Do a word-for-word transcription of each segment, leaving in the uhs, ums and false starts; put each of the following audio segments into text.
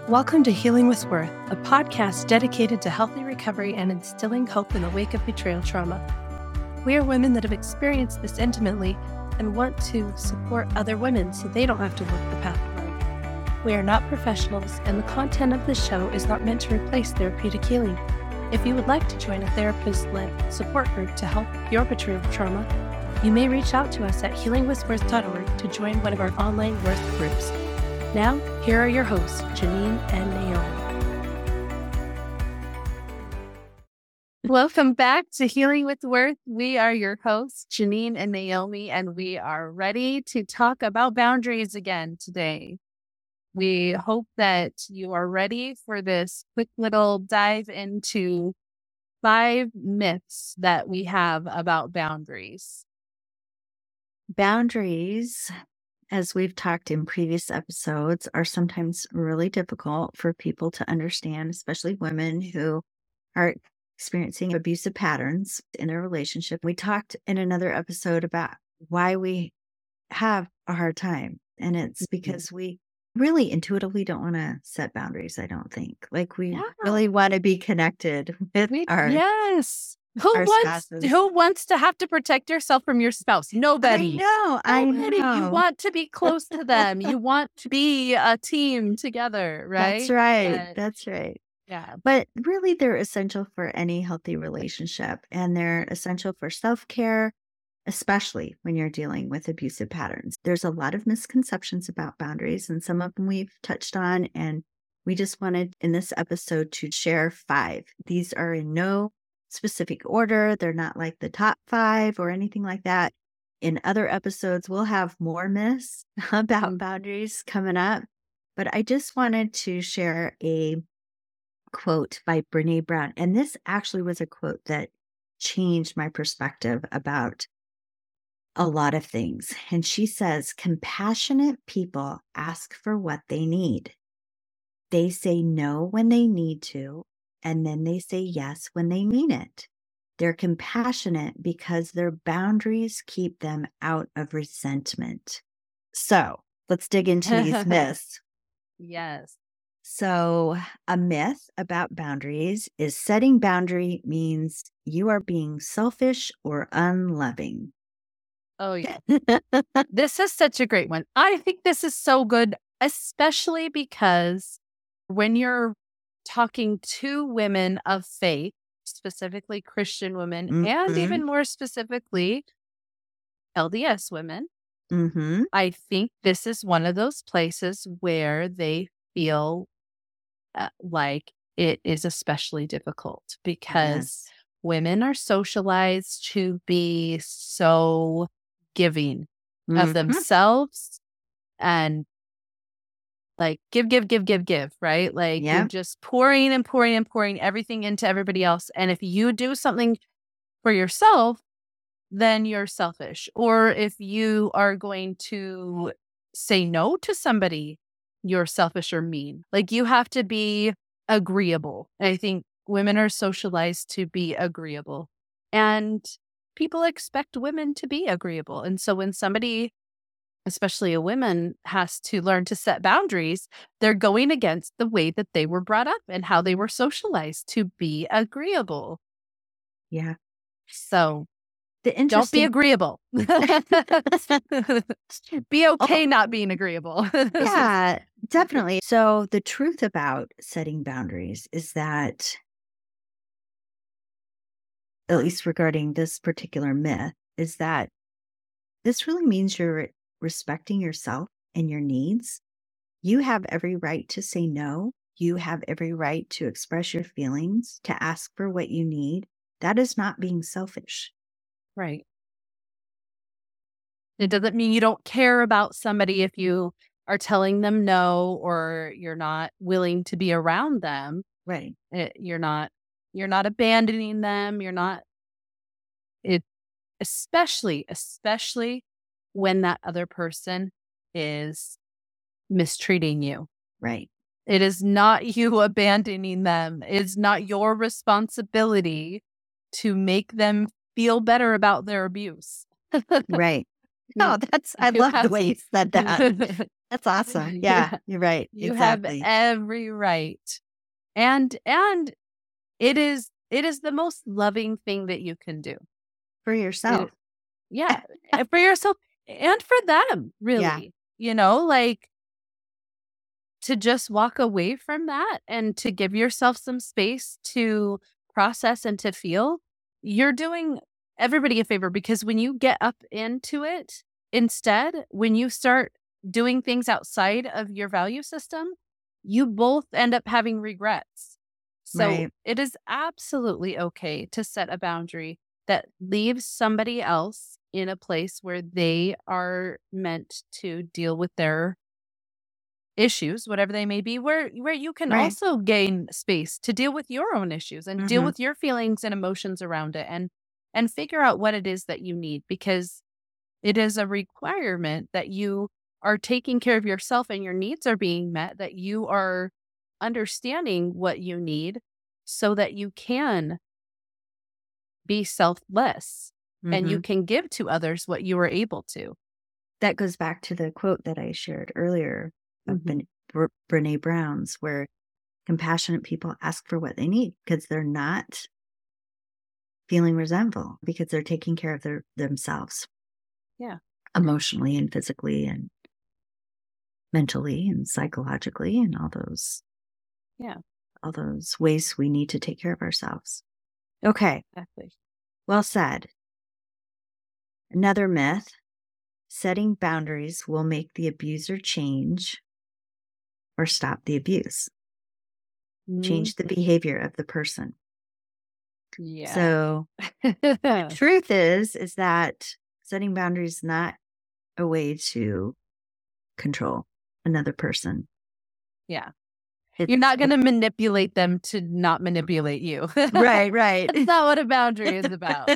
Welcome to Healing with Worth, a podcast dedicated to healthy recovery and instilling hope in the wake of betrayal trauma. We are women that have experienced this intimately and want to support other women so they don't have to walk the path alone. We are not professionals, and the content of this show is not meant to replace therapeutic healing. If you would like to join a therapist-led support group to help with your betrayal trauma, you may reach out to us at healing with worth dot org to join one of our online Worth groups. Now, here are your hosts, Janine and Naomi. Welcome back to Healing with Worth. We are your hosts, Janine and Naomi, and we are ready to talk about boundaries again today. We hope that you are ready for this quick little dive into five myths that we have about boundaries. Boundaries, as we've talked in previous episodes, are sometimes really difficult for people to understand, especially women who are experiencing abusive patterns in their relationship. We talked in another episode about why we have a hard time, and it's because we really intuitively don't want to set boundaries, I don't think. Like we Yeah. really want to be connected with We, our yes. Who our wants spouses. who wants to have to protect yourself from your spouse? Nobody. I know, I Nobody. know. You want to be close to them. You want to be a team together, right? That's right. But, That's right. yeah. But really, they're essential for any healthy relationship, and they're essential for self-care, especially when you're dealing with abusive patterns. There's a lot of misconceptions about boundaries, and some of them we've touched on, and we just wanted in this episode to share five. These are in no specific order. They're not like the top five or anything like that. In other episodes, we'll have more myths about boundaries coming up. But I just wanted to share a quote by Brene Brown. And this actually was a quote that changed my perspective about a lot of things. And she says, compassionate people ask for what they need. They say no when they need to, and then they say yes when they mean it. They're compassionate because their boundaries keep them out of resentment. So let's dig into these myths. Yes. So a myth about boundaries is setting boundary means you are being selfish or unloving. Oh, yeah. This is such a great one. I think this is so good, especially because when you're talking to women of faith, specifically Christian women, Mm-hmm. and even more specifically L D S women, Mm-hmm. I think this is one of those places where they feel uh, like it is especially difficult because Yes. women are socialized to be so giving Mm-hmm. of themselves and like give, give, give, give, give, right? Like Yeah. you're just pouring and pouring and pouring everything into everybody else. And if you do something for yourself, then you're selfish. Or if you are going to say no to somebody, you're selfish or mean. Like you have to be agreeable. I think women are socialized to be agreeable. And people expect women to be agreeable. And so when somebody, especially a woman, has to learn to set boundaries, they're going against the way that they were brought up and how they were socialized to be agreeable. Yeah. So The don't be interesting. agreeable. Be okay not being agreeable. Yeah, definitely. So the truth about setting boundaries is that, at least regarding this particular myth, is that this really means you're respecting yourself and your needs. You have every right to say no. You have every right to express your feelings, to ask for what you need. That is not being selfish. Right. It doesn't mean you don't care about somebody if you are telling them no or you're not willing to be around them. Right. It, you're not you're not abandoning them. You're not it especially especially when that other person is mistreating you. Right. It is not you abandoning them. It's not your responsibility to make them feel better about their abuse. Right. No, that's, I You love have- the way you said that. That's awesome. Yeah, you're right. You have Exactly. every right. And and it is it is the most loving thing that you can do. For It, yourself. yeah, and for yourself and for them, Yeah. really. You know, like to just walk away from that and to give yourself some space to process and to feel, you're doing everybody a favor because when you get up into it, instead, when you start doing things outside of your value system, you both end up having regrets. So Right. it is absolutely okay to set a boundary that leaves somebody else in a place where they are meant to deal with their issues, whatever they may be, where where you can Right. also gain space to deal with your own issues and deal Mhm. with your feelings and emotions around it and and figure out what it is that you need because it is a requirement that you are taking care of yourself and your needs are being met, that you are understanding what you need so that you can be selfless and you Mhm. can give to others what you were able to. That goes back to the quote that I shared earlier of Mhm. Ben- Bre- Brene Brown's, where compassionate people ask for what they need because they're not feeling resentful because they're taking care of their themselves Yeah. emotionally and physically and mentally and psychologically and all those Yeah. all those ways we need to take care of ourselves. Okay, Exactly. well said. Another myth: setting boundaries will make the abuser change or stop the abuse, Mhm. change the behavior of the person. Yeah. So truth is, is that setting boundaries is not a way to control another person. Yeah. You're It's not a, going to manipulate them to not manipulate you. right, right. That's not what a boundary is about.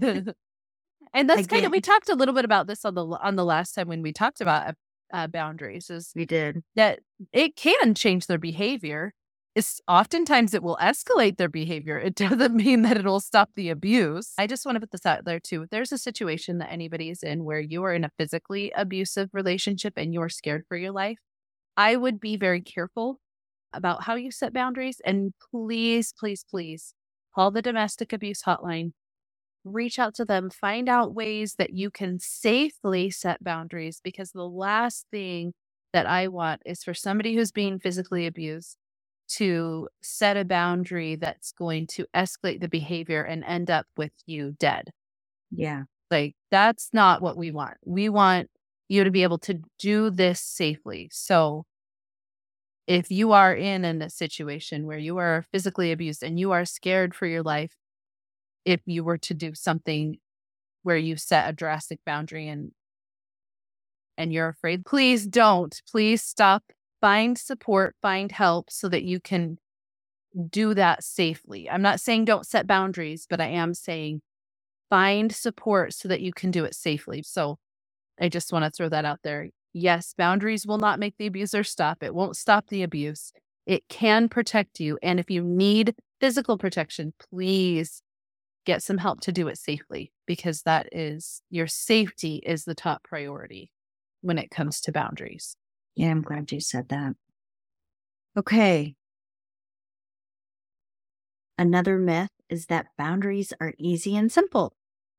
And that's kind of, we Again, talked a little bit about this on the on the last time when we talked about uh, uh, boundaries, is we did. that it can change their behavior. It's oftentimes it will escalate their behavior. It doesn't mean that it'll stop the abuse. I just want to put this out there too. If there's a situation that anybody is in where you are in a physically abusive relationship and you're scared for your life, I would be very careful about how you set boundaries. And please, please, please call the domestic abuse hotline, reach out to them, find out ways that you can safely set boundaries. Because the last thing that I want is for somebody who's being physically abused to set a boundary that's going to escalate the behavior and end up with you dead. Yeah. Like, that's not what we want. We want you to be able to do this safely. So if you are in a situation where you are physically abused and you are scared for your life, if you were to do something where you set a drastic boundary and and you're afraid, please don't. Please stop. Find support, find help so that you can do that safely. I'm not saying don't set boundaries, but I am saying find support so that you can do it safely. So I just want to throw that out there. Yes, boundaries will not make the abuser stop. It won't stop the abuse. It can protect you. And if you need physical protection, please get some help to do it safely, because that is your safety is the top priority when it comes to boundaries. Yeah, I'm glad you said that. Okay. Another myth is that boundaries are easy and simple.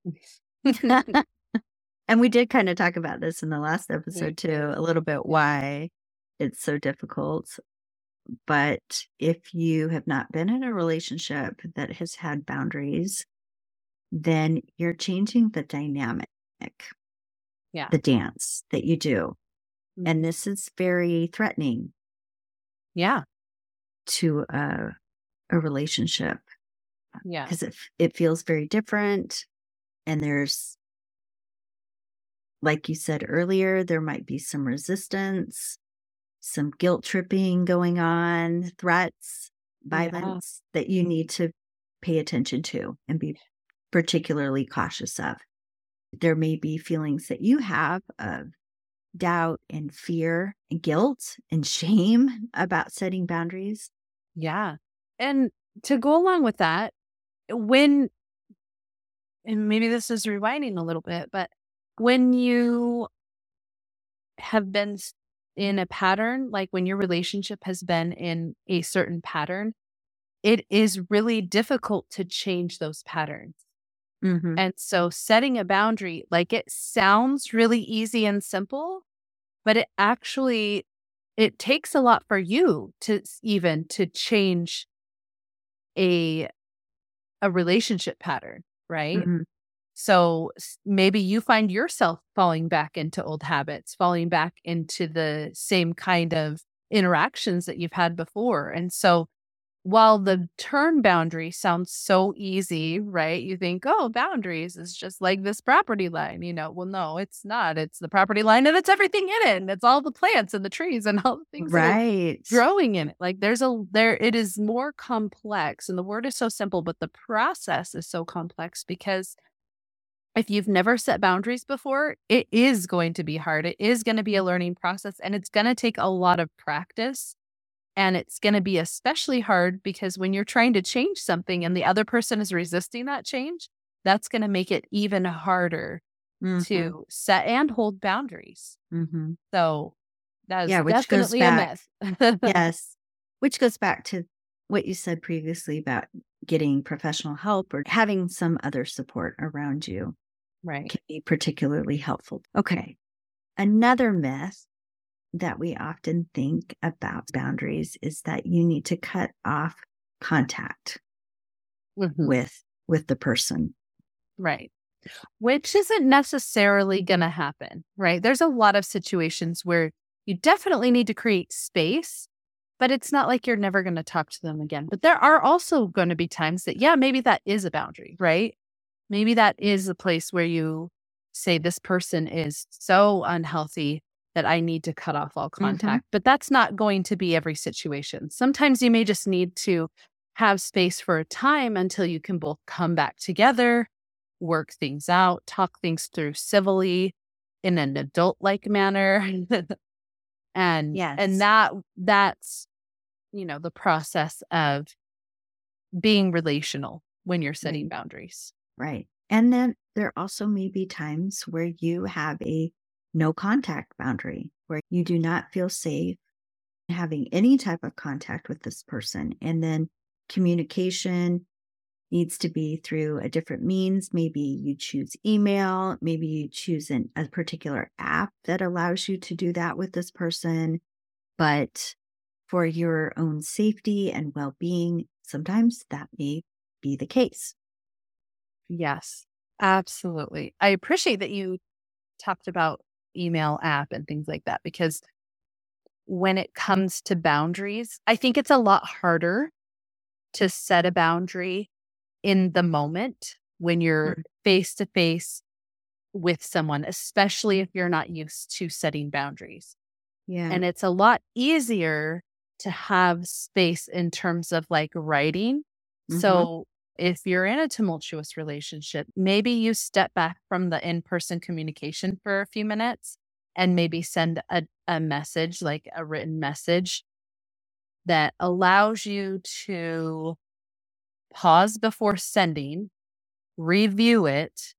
And we did kind of talk about this in the last episode too, a little bit why it's so difficult. But if you have not been in a relationship that has had boundaries, then you're changing the dynamic, Yeah. the dance that you do. Mhm. And this is very threatening Yeah. to a, a relationship Yeah. because it, it feels very different. And there's, like you said earlier, there might be some resistance, some guilt tripping going on, threats, Yeah. violence that you need to pay attention to and be particularly cautious of. There may be feelings that you have of doubt and fear and guilt and shame about setting boundaries. Yeah. And to go along with that, when, and maybe this is rewinding a little bit, but when you have been in a pattern, like when your relationship has been in a certain pattern, it is really difficult to change those patterns. Mm-hmm. And so setting a boundary, like it sounds really easy and simple, but it actually, it takes a lot for you to s- even to change a a relationship pattern, right? Mm-hmm. So s- maybe you find yourself falling back into old habits, falling back into the same kind of interactions that you've had before. And so while the term boundary sounds so easy, right? You think, oh, boundaries is just like this property line, you know. Well, no, it's not. It's the property line and it's everything in it. And it's all the plants and the trees and all the things that are Right. growing in it. Like there's a there it is more complex. And the word is so simple, but the process is so complex because if you've never set boundaries before, it is going to be hard. It is going to be a learning process and it's going to take a lot of practice. And it's going to be especially hard because when you're trying to change something and the other person is resisting that change, that's going to make it even harder Mm-hmm. to set and hold boundaries. Mm-hmm. So that is Yeah, which goes definitely a back. myth. Yes. Which goes back to what you said previously about getting professional help or having some other support around you Right. can be particularly helpful. Okay. Another myth that we often think about boundaries is that you need to cut off contact Mhm. with with the person. Right. Which isn't necessarily going to happen, right? There's a lot of situations where you definitely need to create space, but it's not like you're never going to talk to them again. But there are also going to be times that, yeah, maybe that is a boundary, right? Maybe that is a place where you say, this person is so unhealthy that I need to cut off all Mhm. contact. But that's not going to be every situation. Sometimes you may just need to have space for a time until you can both come back together, work things out, talk things through civilly in an adult-like manner. and and Yes. that that's, you know, the process of being relational when you're setting Right. boundaries. Right. And then there also may be times where you have a no contact boundary where you do not feel safe having any type of contact with this person. And then communication needs to be through a different means. Maybe you choose email, maybe you choose an, a particular app that allows you to do that with this person. But for your own safety and well being, sometimes that may be the case. Yes, absolutely. I appreciate that you talked about email app and things like that because when it comes to boundaries, I think it's a lot harder to set a boundary in the moment when you're Mm. face to face with someone, especially if you're not used to setting boundaries. Yeah. And it's a lot easier to have space in terms of like writing. Hmm. So if you're in a tumultuous relationship, maybe you step back from the in person communication for a few minutes and maybe send a, a message, like a written message that allows you to pause before sending, review it,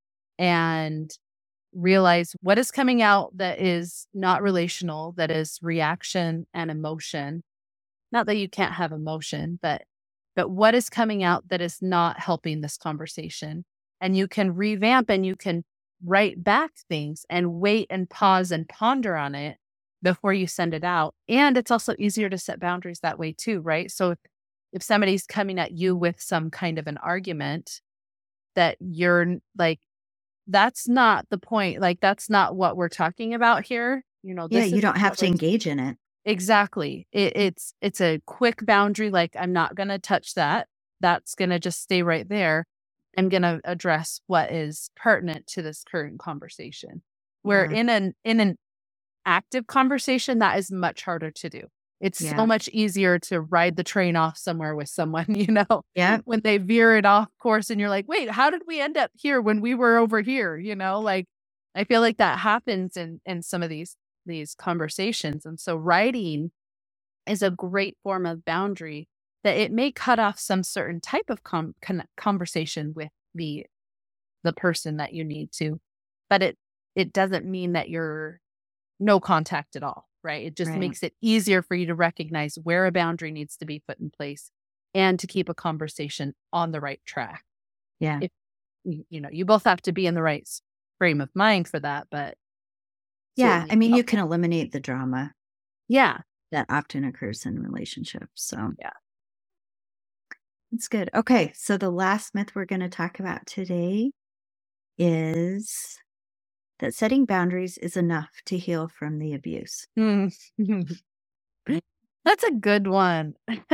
and realize what is coming out that is not relational, that is reaction and emotion. Not that you can't have emotion, but but what is coming out that is not helping this conversation. And you can revamp and you can write back things and wait and pause and ponder on it before you send it out. And it's also easier to set boundaries that way too, right? So if, if somebody's coming at you with some kind of an argument that you're n- like, that's not the point. Like, that's not what we're talking about here. You know, Yeah. this You isn't don't have what to we're engage in it. exactly. It, it's it's a quick boundary. Like, I'm not going to touch that. That's going to just stay right there. I'm going to address what is pertinent to this current conversation. Where Yeah. in an in an active conversation, that is much harder to do. It's so Yeah. much easier to ride the train off somewhere with someone, you know, Yeah. when they veer it off course and you're like, wait, how did we end up here when we were over here? You know, like I feel like that happens in in some of these these conversations. And so writing is a great form of boundary that it may cut off some certain type of com- con- conversation with the the person that you need to, but it it doesn't mean that you're no contact at all. right? It just Right. makes it easier for you to recognize where a boundary needs to be put in place and to keep a conversation on the right track. Yeah. If you you know, you both have to be in the right s- frame of mind for that, but Yeah. certainly I mean, you helpful. can eliminate the drama Yeah. that often occurs in relationships. So Yeah. it's good. Okay. So the last myth we're going to talk about today is that setting boundaries is enough to heal from the abuse. Mm. That's a good one.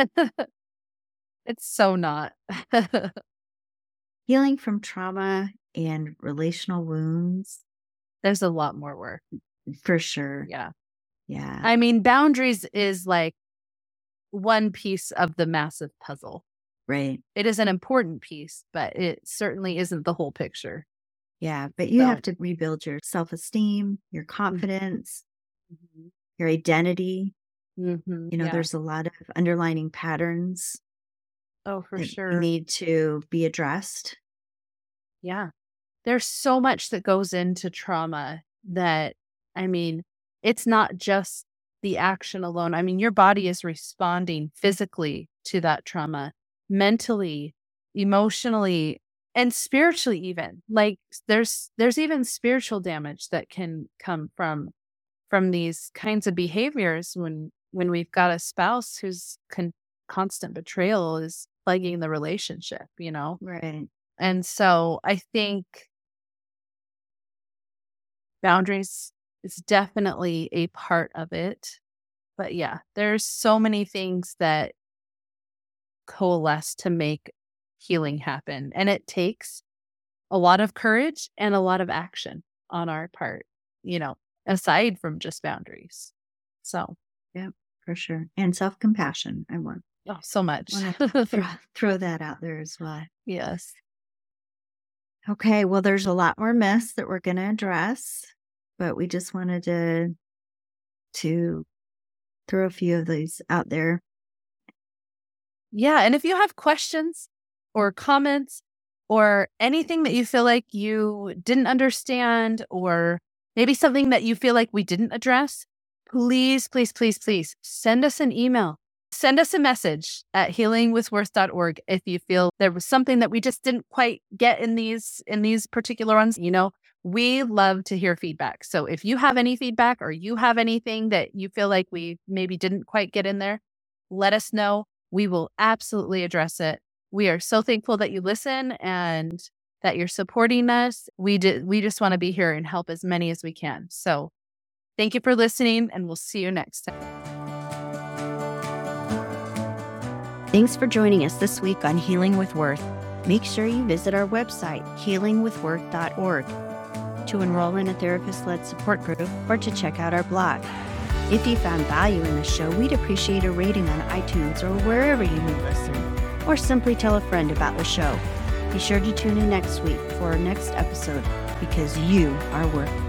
It's so not. Healing from trauma and relational wounds, There's a lot more work. for sure. Yeah. Yeah. I mean, boundaries is like one piece of the massive puzzle. Right. It is an important piece, but it certainly isn't the whole picture. Yeah. But you So, have to rebuild your self esteem, your confidence, mhm, your identity. mhm, You know, yeah. there's a lot of underlining patterns Oh, for that sure. need to be addressed. Yeah. There's so much that goes into trauma that, I mean, it's not just the action alone. I mean, your body is responding physically to that trauma, mentally, emotionally, and spiritually even. Like there's there's even spiritual damage that can come from from these kinds of behaviors when when we've got a spouse whose con- constant betrayal is plaguing the relationship, you know? Right. And so I think boundaries is definitely a part of it. But yeah, there's so many things that coalesce to make healing happen. And it takes a lot of courage and a lot of action on our part, you know, aside from just boundaries. So, Yeah, for sure. And self compassion. I want, oh, so much. want to throw, throw that out there as well. Yes. Okay. Well, there's a lot more myths that we're going to address, but we just wanted to, to throw a few of these out there. Yeah. And if you have questions or comments or anything that you feel like you didn't understand, or maybe something that you feel like we didn't address, please, please, please, please send us an email. Send us a message at healing with worth dot org if you feel there was something that we just didn't quite get in these in these particular ones. You know, we love to hear feedback. So if you have any feedback or you have anything that you feel like we maybe didn't quite get in there, let us know. We will absolutely address it. We are so thankful that you listen and that you're supporting us. We did, we just want to be here and help as many as we can. So thank you for listening, and we'll see you next time. Thanks for joining us this week on Healing with Worth. Make sure you visit our website, healing with worth dot org, to enroll in a therapist-led support group or to check out our blog. If you found value in the show, we'd appreciate a rating on iTunes or wherever you may listen, or simply tell a friend about the show. Be sure to tune in next week for our next episode, because you are worth